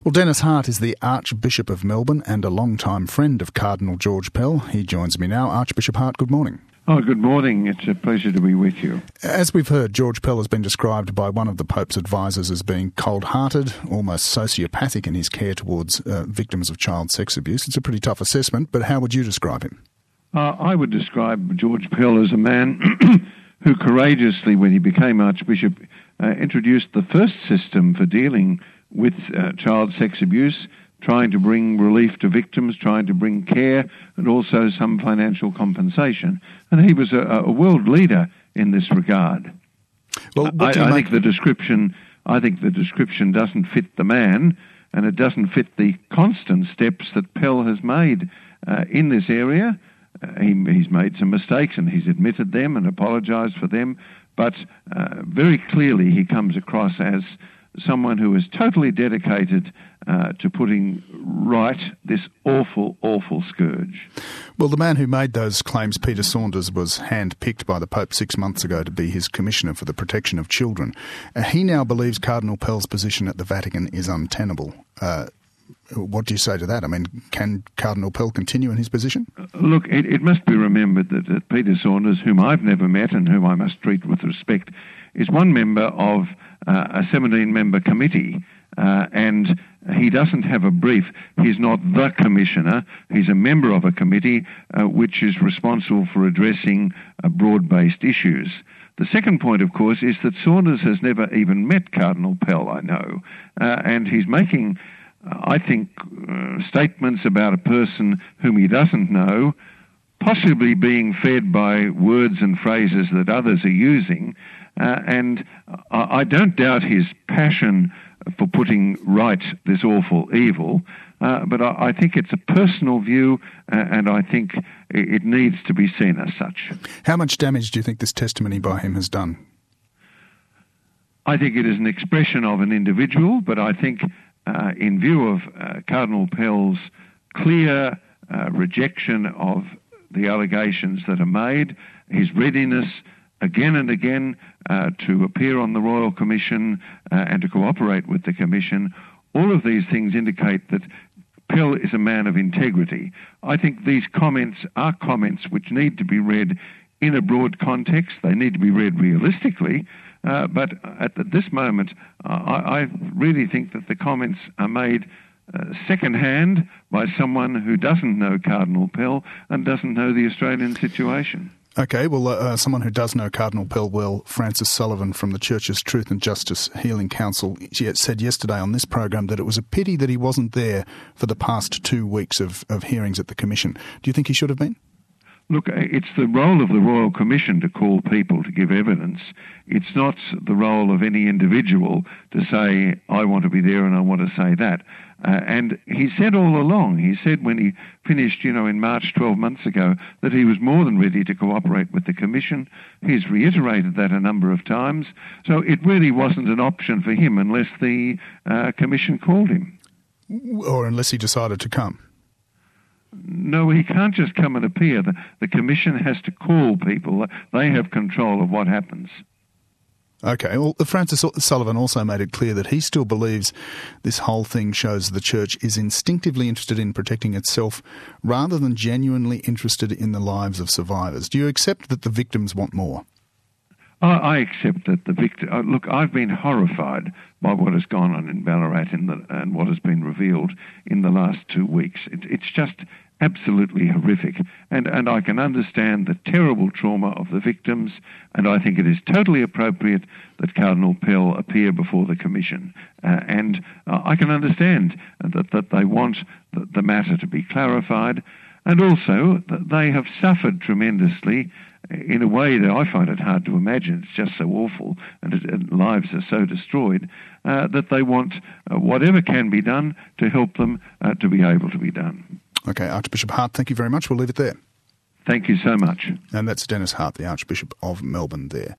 Well, Dennis Hart is the Archbishop of Melbourne and a long-time friend of Cardinal George Pell. He joins me now. Archbishop Hart, good morning. Oh, good morning. It's a pleasure to be with you. As we've heard, George Pell has been described by one of the Pope's advisors as being cold-hearted, almost sociopathic in his care towards victims of child sex abuse. It's a pretty tough assessment, but how would you describe him? I would describe George Pell as a man who courageously, when he became Archbishop, introduced the first system for dealing with child sex abuse, trying to bring relief to victims, trying to bring care and also some financial compensation. And he was a world leader in this regard. Well, I think the description doesn't fit the man, and it doesn't fit the constant steps that Pell has made in this area. He's made some mistakes and he's admitted them and apologised for them, but very clearly he comes across as someone who is totally dedicated to putting right this awful, awful scourge. Well, the man who made those claims, Peter Saunders, was hand-picked by the Pope 6 months ago to be his commissioner for the protection of children. He now believes Cardinal Pell's position at the Vatican is untenable. What do you say to that? I mean, can Cardinal Pell continue in his position? Look, it must be remembered that Peter Saunders, whom I've never met and whom I must treat with respect, is one member of a 17-member committee, and he doesn't have a brief. He's not the commissioner. He's a member of a committee which is responsible for addressing broad-based issues. The second point, of course, is that Saunders has never even met Cardinal Pell, I know, and he's making, I think, statements about a person whom he doesn't know, possibly being fed by words and phrases that others are using, and I don't doubt his passion for putting right this awful evil, but I think it's a personal view, and I think it needs to be seen as such. How much damage do you think this testimony by him has done? I think it is an expression of an individual, but I think in view of Cardinal Pell's clear rejection of the allegations that are made, his readiness again and again to appear on the Royal Commission and to cooperate with the Commission, all of these things indicate that Pell is a man of integrity. I think these comments are comments which need to be read in a broad context. They need to be read realistically, but at this moment, I really think that the comments are made second-hand by someone who doesn't know Cardinal Pell and doesn't know the Australian situation. Okay, well, someone who does know Cardinal Pell well, Francis Sullivan from the Church's Truth and Justice Healing Council, said yesterday on this program that it was a pity that he wasn't there for the past 2 weeks of hearings at the Commission. Do you think he should have been? Look, it's the role of the Royal Commission to call people to give evidence. It's not the role of any individual to say, I want to be there and I want to say that. And he said all along, he said when he finished, in March 12 months ago, that he was more than ready to cooperate with the Commission. He's reiterated that a number of times. So it really wasn't an option for him unless the Commission called him. Or unless he decided to come. No, he can't just come and appear. The Commission has to call people. They have control of what happens. Okay, well, Francis Sullivan also made it clear that he still believes this whole thing shows the Church is instinctively interested in protecting itself rather than genuinely interested in the lives of survivors. Do you accept that the victims want more? I accept that the victim... Look, I've been horrified by what has gone on in Ballarat and what has been revealed in the last 2 weeks. It's just absolutely horrific. And I can understand the terrible trauma of the victims, and I think it is totally appropriate that Cardinal Pell appear before the Commission. And I can understand that they want the matter to be clarified, and also that they have suffered tremendously in a way that I find it hard to imagine. It's just so awful, and lives are so destroyed, that they want whatever can be done to help them to be able to be done. Okay, Archbishop Hart, thank you very much. We'll leave it there. Thank you so much. And that's Dennis Hart, the Archbishop of Melbourne there.